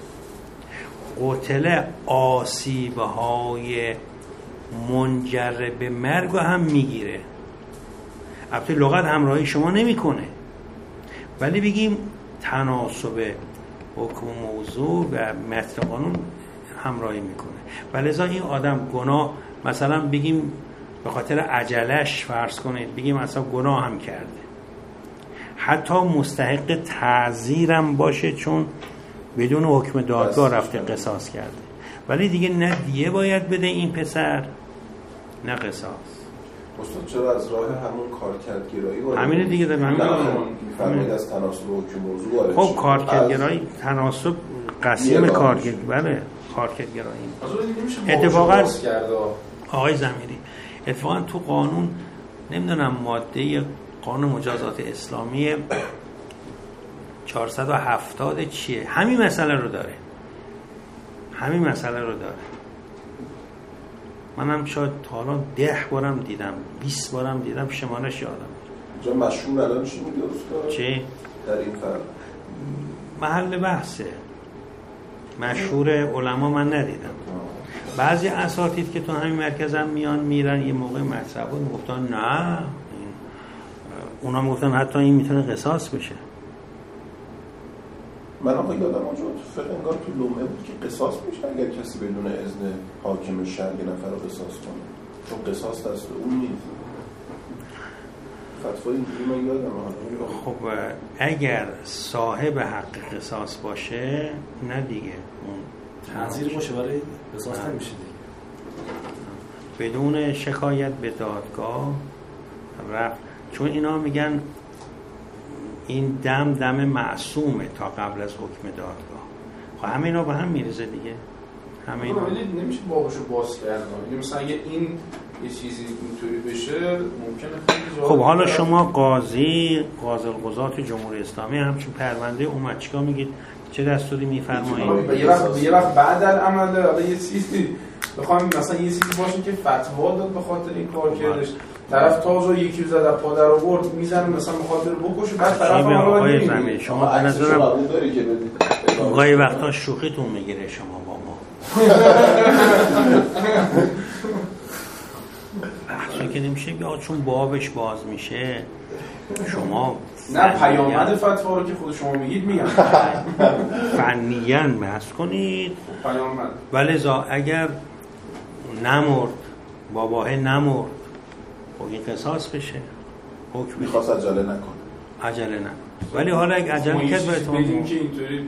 S1: قتل آسیبهای منجر به مرگ هم میگیره. البته لغت همراهی شما نمیکنه، ولی بگیم تناسب حکم موضوع و متن قانون همراهی میکنه. ولذا این آدم گناه، مثلا بگیم به خاطر عجلش فرض کنید بگیم مثلا گناه هم کرده، حتی مستحق تعزیرم باشه چون بدون حکم دادگاه رفته قصاص کرده، ولی دیگه نه دیه باید بده این پسر نه قصاص.
S4: استاد چرا از راه همون کارکردگرایی وارد؟
S1: همینه دیگه، در همین
S4: میفرمایید از تناسب حکم موضوع وارد.
S1: خب کارکردگرایی تناسب قسیم کارکرد، بله کارکردگرایی. اتفاقا آقای ضمیری اتفاقا تو قانون نمیدونم ماده قانون مجازات اسلامی چهارصد و هفتاد چیه همین مسئله رو داره، همین مسئله رو داره. منم شاید تا الان ده بارم دیدم، بیست بارم دیدم، شمارش یادم.
S4: جا مشهور الان چی میگه استاد؟
S1: چی؟
S4: در این فرق
S1: محل بحثه، مشهور علما من ندیدم. بعضی اساتید که تو همین مرکز هم میان میرن یه موقع مطرح بود گفتن نه، اونا میگفتن حتی این میتونه قصاص بشه.
S4: من آقا یادم آنجا فقط انگار تو لومه بود که قصاص میشه اگر کسی بدون اذن حاکم شهر یه نفر رو قصاص کنه، چون قصاص دست اون نیست. فتوا اینجوری من یادم حالا.
S1: خب اگر صاحب حق قصاص باشه نه دیگه اون
S2: تنظیر باشه برای قصاص نمیشه دیگه.
S1: بدون شکایت به دادگاه رفت، چون اینا میگن این دم دم معصومه تا قبل از حکم دادگاه. خب همه اینا به هم میرزه دیگه. همه اینا
S3: نمیشه بابشو باز کردن. مثلا اگه این یه چیزی اینطوری بشه ممکنه خیلی.
S1: خب حالا شما قاضی قاضی القضات جمهوری اسلامی همچین پرونده اومد چیکار میگید؟ چه دستوری میفرمایید؟
S3: یه وقت یه وقت بعد از عمل حالا یه چیزی بخوام مثلا یه چیزی باشه که فتوا داد به خاطر این کار کردش، طرف تازه یکی رو زد پا در آورد میزنه مثلا به خاطر بکشه، بعد طرف
S1: آقای زمین شما به نظرم
S4: داری که بدید
S1: گاهی وقتا شوخیتون میگیره شما با ما. بحثی که نمیشه بیا چون بابش باز میشه شما
S3: نه پیامد فتوا رو که خود شما میگید میگم
S1: فنیاً بحث کنید
S3: پیامد.
S1: ولذا اگر نمرد باباه نمرد خب این قصاص بشه، حکم
S4: میخواست عجله نکنه
S1: عجله نکنه. ولی حالا اگه عجله کرد بهتون
S3: بگیم که اینطوری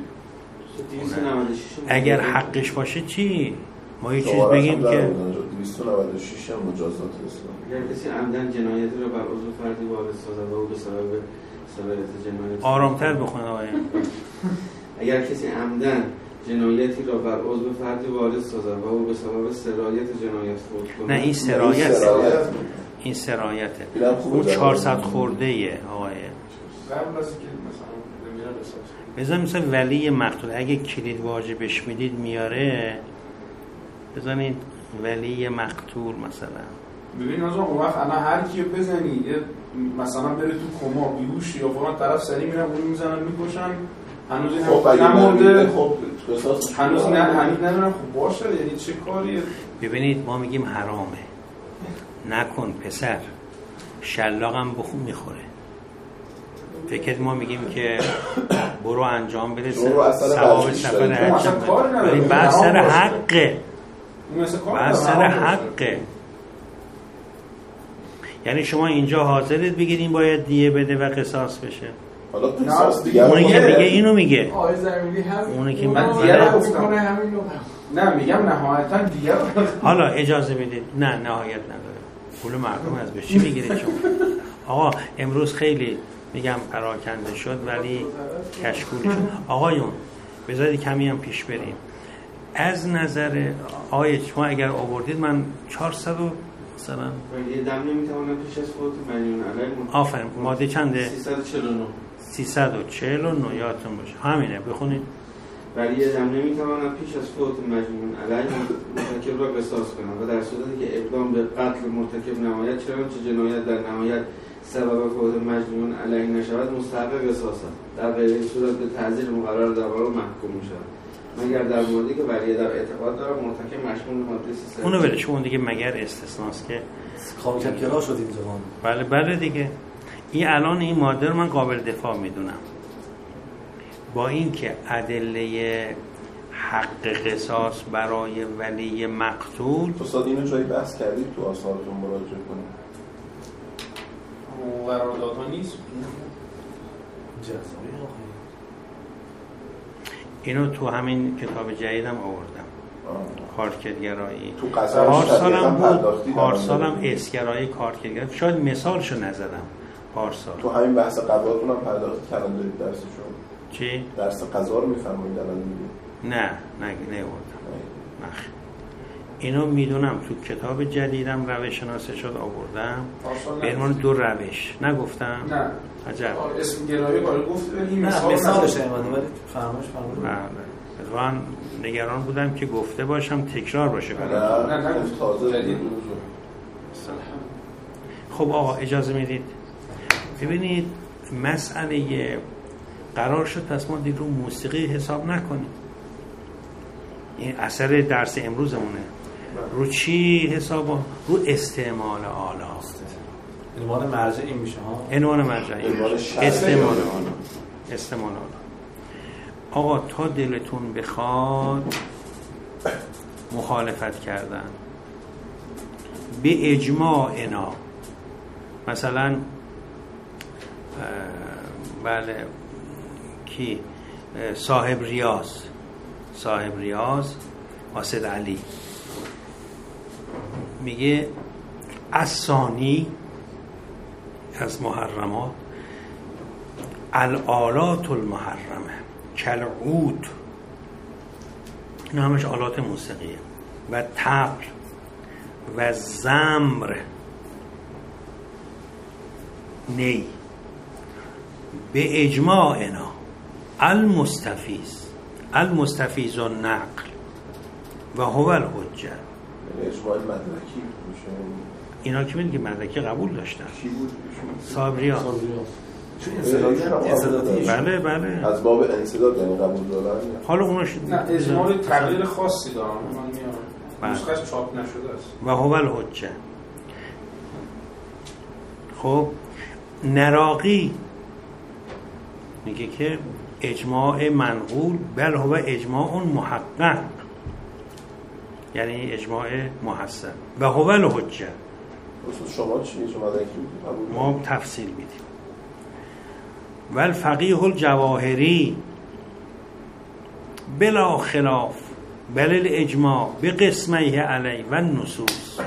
S1: اگر حقش باشه چی؟ ما یه چیز بگیم که
S4: دویست و نود و شش مجازات اسلام
S5: اگر کسی عمدن جنایتی را بر عضو فردی وارد سازد و او به سبب سرایت جنایت
S1: آرامتر بخونه آقای
S5: اگر کسی عمدن جنایتی را بر عضو فردی وارد سازد و او به سبب سرایت جنایت فوت کنه.
S1: نه این سرایت این سرایته اون چهارصد خورده ایه آقای
S3: قبل از که مثلا نمیره بساز
S1: بزن مثل ولی مقتول اگه کلید واجبش میدید میاره بزنید ولی مقتول مثلا.
S3: ببین آقا اون وقت الان هر کیو بزنی مثلا بره تو کما بیهوش یا فلان طرف سری میرن اون میزنن میکشن هنوز این
S4: خب
S3: نمورده
S4: خب
S3: هنوز نه هنوز نمیدونم خب باشه یعنی چه کاریه.
S1: ببینید ما میگیم حرامه نکن پسر شلاقم بخون میخوره. فکر ما میگیم که برو انجام بده ثواب سفر حج ولی بعد سر حقه بعد سر حقه. یعنی شما اینجا حاضرید بگید این باید دیه بده و قصاص بشه.
S4: حالا قصاص دیگه
S1: اونی که میگه اینو میگه
S3: آقای زمینی هم
S1: اونی که
S3: من دیگه رو گفتم نه میگم نهایتا دیگه
S1: حالا اجازه بدید نه نهایت نداره پول مردم از به چی میگیرید شما؟ آقا امروز خیلی میگم پراکنده شد ولی کشکول شد. آقایون بذارید کمی هم پیش بریم. از نظر آیه شما اگر آوردید من چهارصد مثلا
S5: ولی دم نمیتوانم پیش از فوت مدیون علیه
S1: آفرین ماده چنده؟
S5: سیصد و چهل و نه
S1: سیصد و چهل و نه یادتون باشه همینه بخونید.
S5: ولی دم نمیتوانم پیش از فوت مجنون علیه مرتکب را قصاص کنم و در صورتی که اقدام به قتل مرتکب نماید چنانچه جنایت در نهایت سبب فوت مجنون علیه نشود مستحق قصاص است. در غیر این صورت به تعزیر مقرر در واقع محکوم میشود مگر در موردی که ولی در اعتقاد داره مرتکب مشمول ماده سیصد.
S1: اونو ولش اون دیگه مگر استثناست که
S2: کام کم کرا شد این زمان.
S1: بله بله دیگه این الان این ماده رو من قابل دفاع میدونم با اینکه ادله حق قصاص برای ولی مقتول
S4: استاد اینو جایی بحث کردید تو آثارتون مراجعه کنید.
S3: اون قراردادها نیست
S2: جزایی
S1: اینو تو همین کتاب جدیدم آوردم کارکردگرایی
S4: تو قصر
S1: پارسالم بود پارسالم اسگرایی کارکردگرایی شاید مثالشو نزدم پارسال
S4: تو همین بحث قضاتون هم پرداخت کردن دارید درسشون
S1: چی؟
S4: درس قضا رو میفرمایید الان میگید
S1: نه نه نیاوردم نه اینو میدونم تو کتاب جدیدم روش شناسه شد آوردم به عنوان دو روش نگفتم
S3: نه
S1: عجب
S3: اسم گرایی کار گفت این
S2: مثال مثالش اومده ولی فرمایش فرمایید.
S1: بله من نگران بودم که گفته باشم تکرار باشه
S4: نه نه نه تازه جدید.
S1: خب آقا اجازه میدید ببینید مسئله قرار شد پس ما دیگه رو موسیقی حساب نکنیم این اثر درس امروزمونه رو چی حساب رو استعمال آلا
S2: عنوان مرجعی میشه ها
S1: عنوان مرجعی استعمال آلا استعمال آلا آقا تا دلتون بخواد مخالفت کردن به اجماع اینا مثلا بله کی صاحب ریاض صاحب ریاض قاصد علی میگه الثانی از محرمات الآلات المحرمه کالعود، این همش آلات موسیقیه، و طبل و زمر نی، به اجماعنا المستفیض المستفیض النقل و هو الحجه.
S4: اجماع مدرکی میشه
S1: اینا که میگن که مدرکی قبول داشتن.
S4: کی بود؟
S1: صابریان.
S2: چون انسدادی
S1: بله بله
S4: از باب انسداد یعنی قبول دارن.
S1: حالا اونش
S3: نه اجماع تغییر خاصی دارن، من
S1: بله.
S3: میارم نسخه‌اش چاپ نشده است.
S1: و هو الحجه. خب نراقی میگه که اجماع منقول بل هو اجماع محقق، یعنی اجماع محسن و هو الحجه.
S4: اصلا شما چیه؟ شما در کی
S1: ما تفصیل میدیم. و الفقیه الجواهری بلا خلاف بل الاجماع بقسمه علی و النصوص.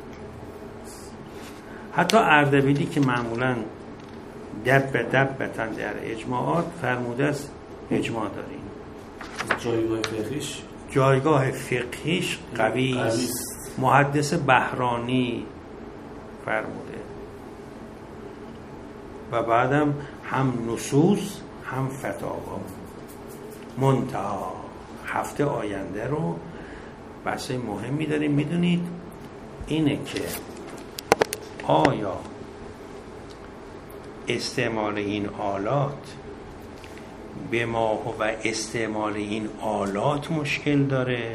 S1: حتی اردبیلی که معمولا دب دبتن در اجماعات فرموده است اجماع داریم.
S2: جایگاه فقهیش
S1: جایگاه فقهیش قوی است. محدث بهرانی فرموده و بعدم هم نصوص هم فتاوا. منتها هفته آینده رو بحثای مهمی داریم. میدونید اینه که آیا استعمال این آلات به ما و استعمال این آلات مشکل داره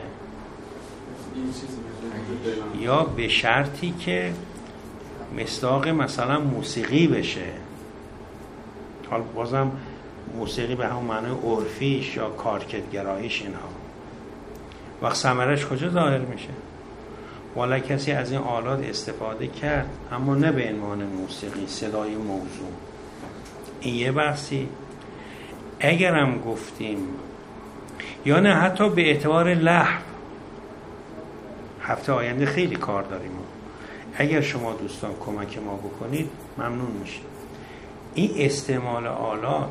S1: یا به شرطی که مصداق مثلا موسیقی بشه. حالا بازم موسیقی به همون معنی عرفیش یا کارکردگراییش اینها وقت ثمرش کجا ظاهر میشه؟ والا کسی از این آلات استفاده کرد اما نه به عنوان موسیقی، صدای موضوع. این یه بحثی. اگرم گفتیم یا نه حتی به اعتبار لحو، هفته آینده خیلی کار داریم. اگر شما دوستان کمک ما بکنید ممنون میشیم. این استعمال آلات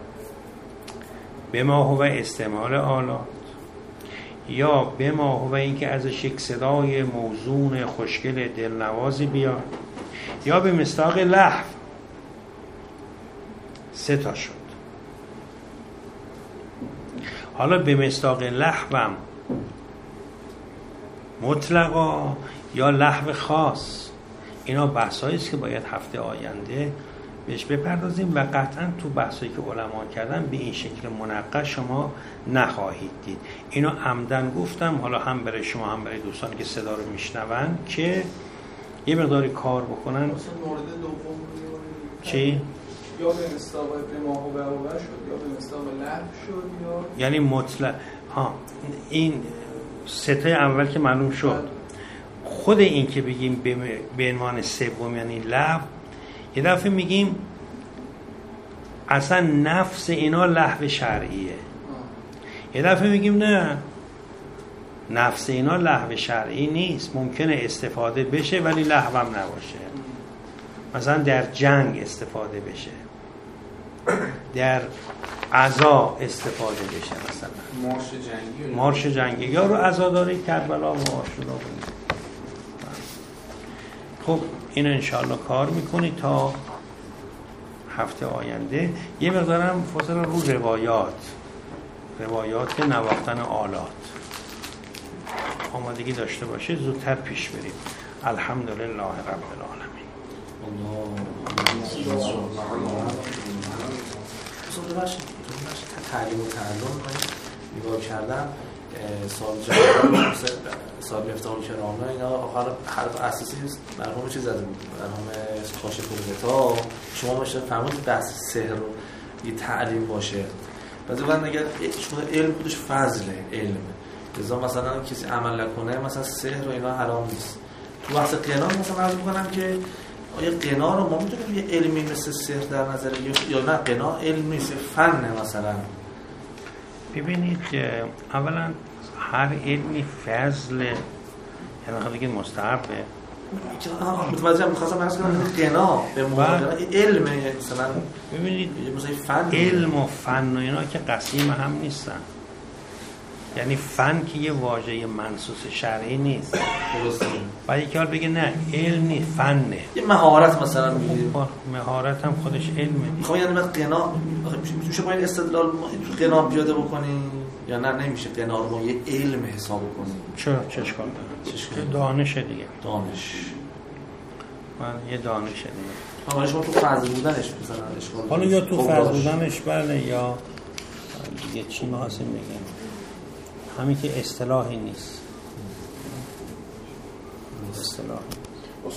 S1: به ما هو استعمال آلات یا به ما هو این که ازش یک صدای موزون خوشگل دلنوازی بیاد یا به مصداق لحو. سه تا شد. حالا به مصداق لحوم مطلقا یا لحو خاص، اینا بحثایی است که باید هفته آینده بهش بپردازیم و قطعا تو بحثایی که علما کردن به این شکل منقش شما نخواهید دید. اینو عمدن گفتم حالا هم برای شما هم برای دوستانی که صدا رو میشنون که یه مقداری کار بکنن.
S6: مورد دوم
S1: چی؟
S6: یا به مصداق به ما و به شد یا به مصداق لحو شد یا
S1: یعنی مطلق. ها این سته اول که معلوم شد. خود این که بگیم به عنوان سوم یعنی لحو، یه دفعه میگیم اصلا نفس اینا لحو شرعیه. یه دفعه میگیم نه، نفس اینا لحو شرعی نیست، ممکنه استفاده بشه ولی لحو هم نباشه. مثلا در جنگ استفاده بشه، در عزا استفاده بشه، مثلا
S3: مارش جنگی
S1: مارش جنگی یا رو عزاداری کربلا و آشورا. خب این انشاءالله کار میکنی تا هفته آینده. یه مقدارم فصل رو روایات روایات نواختن آلات آمادگی داشته باشه زودتر پیش بریم. الحمدلله رب العالمین.
S2: اصلا ببخشید تعلیم و تعلم من نگاه کردم سال جواب سال مفتاح الکرامه اینا آخر حرف اساسی مرحوم چیز زده بود، مرحوم کاشف الغطا. شما باشه فهمید بحث سحر رو یه تعلیم باشه، بعضی وقت اگر چون علم خودش فضله علم لذا مثلا کسی عمل نکنه مثلا سحر و اینا حرام نیست. تو بحث قرآن مثلا عرض می‌کنم که آیا قنا رو ما میتونیم یه علمی مثل سحر در نظر بگیریم یا نه قنا علمی مثل فن مثلا؟
S1: ببینید اولا هر علمی فضل یعنی خواهد بگید مستحبه
S2: متوجه میخواستم عرض کنم قنا به مقابل علم مثلا
S1: ببینید
S2: مثلا فن
S1: علم و فن و اینا که قسیم هم نیستن، یعنی فن که یه واژه منصوص شرعی نیست.
S2: درسته.
S1: بعد یکی حال بگه نه علم نیست فنه،
S2: یه مهارت مثلا میگیم.
S1: مهارت هم خودش علمه.
S2: میخوام یعنی بعد قنا میشه با این استدلال قنا پیاده بکنیم یا نه نمیشه قنا رو ما یه علم حساب کنیم؟
S1: چرا چه اشکال داره؟ که دانشه دیگه.
S2: دانش.
S1: من یه دانشه دیگه.
S2: حالا شما تو فضل بودنش مثلا اشکال.
S1: حالا یا تو فضل بودنش بله یا یه چی ما هستیم میگیم. همین که اصطلاحی نیست. اصطلاحی